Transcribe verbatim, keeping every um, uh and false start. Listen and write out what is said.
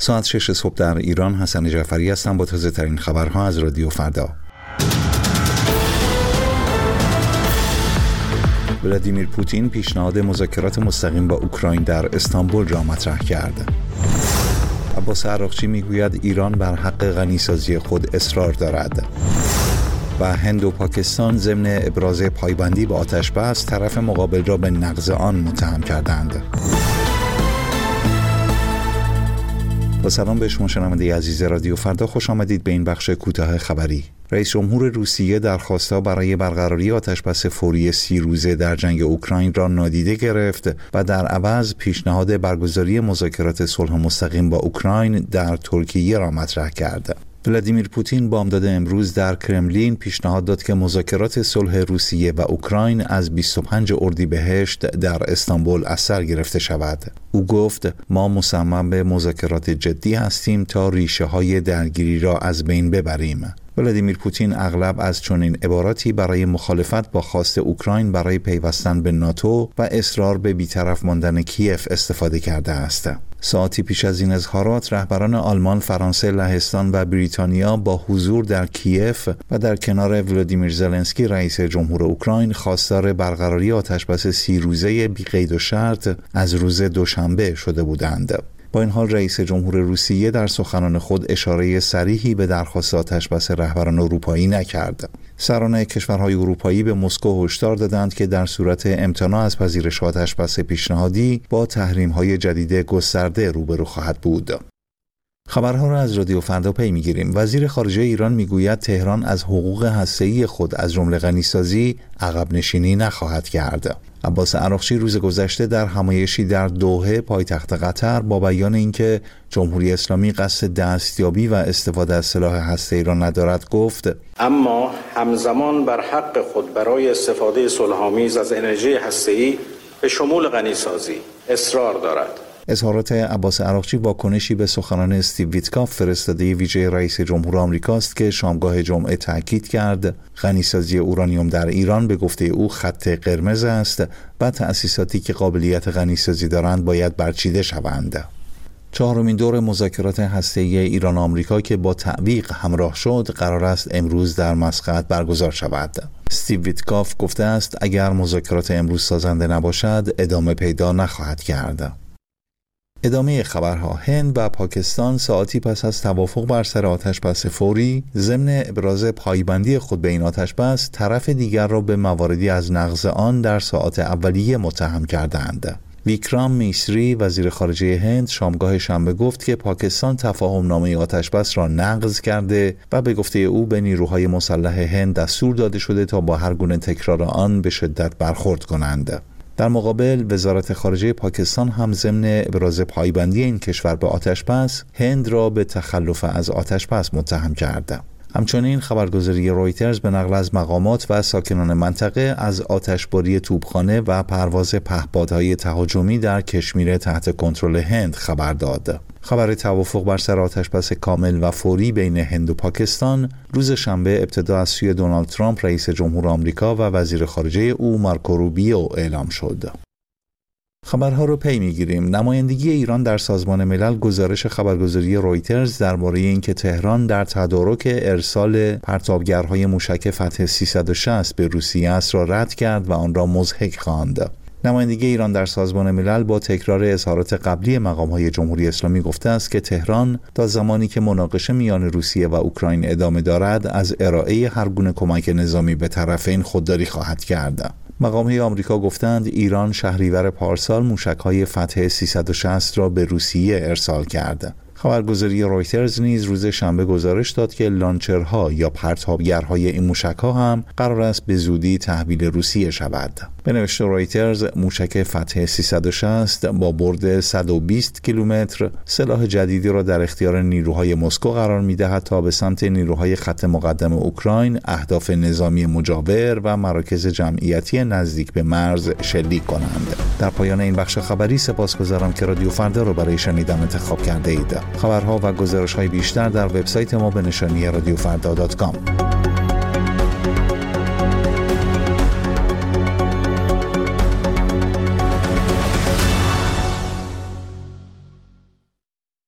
ساعت شش صبح در ایران. حسن جعفری هستم با تازه ترین خبرها از رادیو فردا. ولادیمیر پوتین پیشنهاد مذاکرات مستقیم با اوکراین در استانبول را مطرح کرد. عباس عراقچی میگوید ایران بر حق غنیسازی خود اصرار دارد. و هند و پاکستان ضمن ابراز پایبندی به آتش بس طرف مقابل را به نقض آن متهم کردند. با سلام به شما شنونده عزیز رادیو فردا، خوش آمدید به این بخش کوتاه خبری. رئیس جمهور روسیه درخواست‌ها برای برقراری آتش‌بس فوری سی روزه در جنگ اوکراین را نادیده گرفت و در عوض پیشنهاد برگزاری مذاکرات صلح مستقیم با اوکراین در ترکیه را مطرح کرد. ولادیمیر پوتین بامداد امروز در کرملین پیشنهاد داد که مذاکرات صلح روسیه و اوکراین از بیست و پنجم اردیبهشت در استانبول از سر گرفته شود. او گفت ما مصمم به مذاکرات جدی هستیم تا ریشه های درگیری را از بین ببریم. ولادیمیر پوتین اغلب از چنین عباراتی برای مخالفت با خواست اوکراین برای پیوستن به ناتو و اصرار به بی‌طرف ماندن کیف استفاده کرده است. ساعتی پیش از این اظهارات رهبران آلمان، فرانسه، لهستان و بریتانیا با حضور در کیف و در کنار ولادیمیر زلنسکی رئیس جمهور اوکراین خواستار برقراری آتش‌بس سی روزه بی قید و شرط از روز دوشنبه شده بودند. با این حال رئیس جمهور روسیه در سخنان خود اشاره صریحی به درخواست آتش‌بس رهبران اروپایی نکرد. سران کشورهای اروپایی به مسکو هشدار دادند که در صورت امتناع از پذیرش آتش‌بس پیشنهادی با تحریم‌های جدید گسترده روبرو خواهد بود. خبرها را از رادیو فردا پی می‌گیریم. وزیر خارجه ایران میگوید تهران از حقوق هسته‌ای خود از جمله غنیسازی عقب نشینی نخواهد کرد. عباس عراقچی روز گذشته در همایشی در دوحه پایتخت قطر با بیان اینکه جمهوری اسلامی قصد دستیابی و استفاده از سلاح هسته‌ای را ندارد گفت: اما همزمان بر حق خود برای استفاده صلح‌آمیز از انرژی هسته‌ای به شمول غنیسازی اصرار دارد. اظهارات عباس عراقچی واکنشی به سخنان استیو ویتکاف فرستاده ویژه رئیس جمهور آمریکاست که شامگاه جمعه تاکید کرد غنیسازی اورانیوم در ایران به گفته او خط قرمز است و تأسیساتی که قابلیت غنیسازی دارند باید برچیده شوند. چهارمین دور مذاکرات هسته‌ای ایران و آمریکا که با تعویق همراه شد قرار است امروز در مسقط برگزار شود. استیو ویتکاف گفته است اگر مذاکرات امروز سازنده نباشد ادامه پیدا نخواهد کرد. ادامه خبرها. هند و پاکستان ساعتی پس از توافق بر سر آتش‌بس فوری ضمن ابراز پایبندی خود به این آتش‌بس طرف دیگر را به مواردی از نقض آن در ساعات اولیه متهم کردند. ویکرام میسری وزیر خارجه هند شامگاه شنبه گفت که پاکستان تفاهم نامه آتش‌بس را نقض کرده و به گفته او به نیروهای مسلح هند دستور داده شده تا با هر گونه تکرار آن به شدت برخورد کنند. در مقابل وزارت خارجه پاکستان هم ضمن ابراز پایبندی این کشور به آتش‌بس هند را به تخلف از آتش‌بس متهم کرد. همچنین خبرگزاری رویترز به نقل از مقامات و ساکنان منطقه از آتشباری توپخانه و پرواز پهپادهای تهاجمی در کشمیر تحت کنترل هند خبر داد. خبر توافق بر سر آتش‌بس کامل و فوری بین هند و پاکستان روز شنبه ابتدا از سوی دونالد ترامپ رئیس جمهور آمریکا و وزیر خارجه او مارکو روبیو اعلام شد. خبرها رو پی میگیریم. نمایندگی ایران در سازمان ملل گزارش خبرگزاری رویترز درباره اینکه تهران در تدارک ارسال پرتابگرهای موشک فتح سیصد و شصت به روسیه است را رد کرد و آن را مضحک خواند. نمایندگی ایران در سازمان ملل با تکرار اظهارات قبلی مقام‌های جمهوری اسلامی گفته است که تهران تا زمانی که مناقشه میان روسیه و اوکراین ادامه دارد از ارائه هر گونه کمک نظامی به طرفین خودداری خواهد کرد. مقام‌های آمریکا گفتند ایران شهریور پارسال موشک‌های فتح سیصد و شصت را به روسیه ارسال کرد. خبرگزاری رویترز نیز روز شنبه گزارش داد که لانچرها یا پرتابگرهای این موشک‌ها هم قرار است به زودی تحویل روسیه شود. به نوشته رویترز موشک فتح سیصد و شصت با برد صد و بیست کیلومتر سلاح جدیدی را در اختیار نیروهای مسکو قرار می‌دهد تا به سمت نیروهای خط مقدم اوکراین، اهداف نظامی مجاور و مراکز جمعیتی نزدیک به مرز شلیک کنند. در پایان این بخش خبری سپاسگزارم که رادیو فردا را برای شنیدن انتخاب کرده اید. خبرها و گزارش‌های بیشتر در وبسایت ما به نشانی رادیو فردا دات کام.